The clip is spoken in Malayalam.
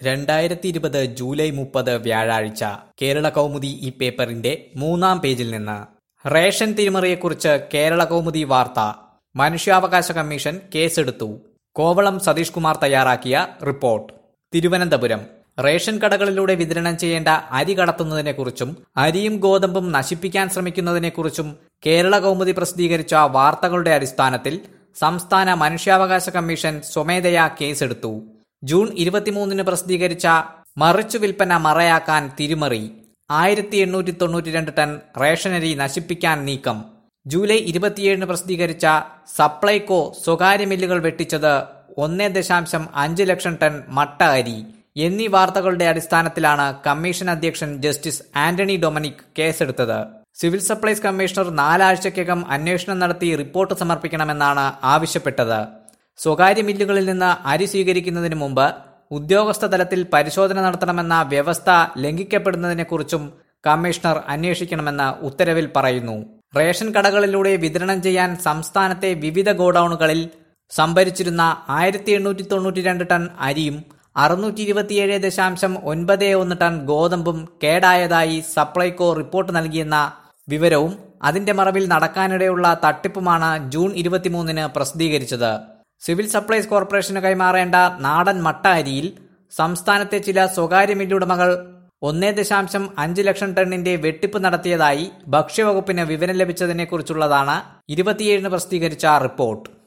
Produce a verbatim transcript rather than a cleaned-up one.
രണ്ടായിരത്തി ഇരുപത് ജൂലൈ മുപ്പത് വ്യാഴാഴ്ച കേരള കൗമുദി ഈ പേപ്പറിന്റെ മൂന്നാം പേജിൽ നിന്ന് റേഷൻ തിരിമറിയെക്കുറിച്ച് കേരള കൗമുദി വാർത്ത. മനുഷ്യാവകാശ കമ്മീഷൻ കേസെടുത്തു. കോവളം സതീഷ് കുമാർ തയ്യാറാക്കിയ റിപ്പോർട്ട്. തിരുവനന്തപുരം റേഷൻ കടകളിലൂടെ വിതരണം ചെയ്യേണ്ട അരി കടത്തുന്നതിനെക്കുറിച്ചും അരിയും ഗോതമ്പും നശിപ്പിക്കാൻ ശ്രമിക്കുന്നതിനെക്കുറിച്ചും കേരള കൗമുദി പ്രസിദ്ധീകരിച്ച വാർത്തകളുടെ അടിസ്ഥാനത്തിൽ സംസ്ഥാന മനുഷ്യാവകാശ കമ്മീഷൻ സ്വമേധയാ കേസെടുത്തു. ജൂൺ ഇരുപത്തിമൂന്നിന് പ്രസിദ്ധീകരിച്ച മറിച്ചു വിൽപ്പന മറയാക്കാൻ തിരിമറി, ആയിരത്തി എണ്ണൂറ്റി തൊണ്ണൂറ്റി രണ്ട് ടൺ റേഷനരി നശിപ്പിക്കാൻ നീക്കം, ജൂലൈ ഇരുപത്തിയേഴിന് പ്രസിദ്ധീകരിച്ച സപ്ലൈകോ സ്വകാര്യ മില്ലുകൾ വെട്ടിച്ചത് ഒന്നേ ദശാംശം അഞ്ച് ലക്ഷം ടൺ മട്ട അരി എന്നീ വാർത്തകളുടെ അടിസ്ഥാനത്തിലാണ് കമ്മീഷൻ അധ്യക്ഷൻ ജസ്റ്റിസ് ആന്റണി ഡൊമനിക് കേസെടുത്തത്. സിവിൽ സപ്ലൈസ് കമ്മീഷണർ നാലാഴ്ചയ്ക്കകം അന്വേഷണം നടത്തി റിപ്പോർട്ട് സമർപ്പിക്കണമെന്നാണ് ആവശ്യപ്പെട്ടത്. സ്വകാര്യ മില്ലുകളിൽ നിന്ന് അരി സ്വീകരിക്കുന്നതിന് മുമ്പ് ഉദ്യോഗസ്ഥ തലത്തിൽ പരിശോധന നടത്തണമെന്ന വ്യവസ്ഥ ലംഘിക്കപ്പെടുന്നതിനെക്കുറിച്ചും കമ്മീഷണർ അന്വേഷിക്കണമെന്ന് ഉത്തരവിൽ പറയുന്നു. റേഷൻ കടകളിലൂടെ വിതരണം ചെയ്യാൻ സംസ്ഥാനത്തെ വിവിധ ഗോഡൌണുകളിൽ സംഭരിച്ചിരുന്ന ആയിരത്തി എണ്ണൂറ്റി തൊണ്ണൂറ്റി രണ്ട് ടൺ അരിയും അറുന്നൂറ്റി ഇരുപത്തിയേഴ് ദശാംശം ഒൻപത് ഒന്ന് ടൺ ഗോതമ്പും കേടായതായി സപ്ലൈകോ റിപ്പോർട്ട് നൽകിയെന്ന വിവരവും അതിന്റെ മറവിൽ നടക്കാനിടയുള്ള തട്ടിപ്പുമാണ് ജൂൺ ഇരുപത്തിമൂന്നിന് പ്രസിദ്ധീകരിച്ചത്. സിവിൽ സപ്ലൈസ് കോർപ്പറേഷന് കൈമാറേണ്ട നാടൻ മട്ട അരിയിൽ സംസ്ഥാനത്തെ ചില സ്വകാര്യ മില്ലുടമകൾ ഒന്നേ ദശാംശം അഞ്ച് ലക്ഷം ടണ്ണിന്റെ വെട്ടിപ്പ് നടത്തിയതായി ഭക്ഷ്യവകുപ്പിന് വിവരം ലഭിച്ചതിനെക്കുറിച്ചുള്ളതാണ് ഇരുപത്തിയേഴിന് പ്രസിദ്ധീകരിച്ച റിപ്പോർട്ട്.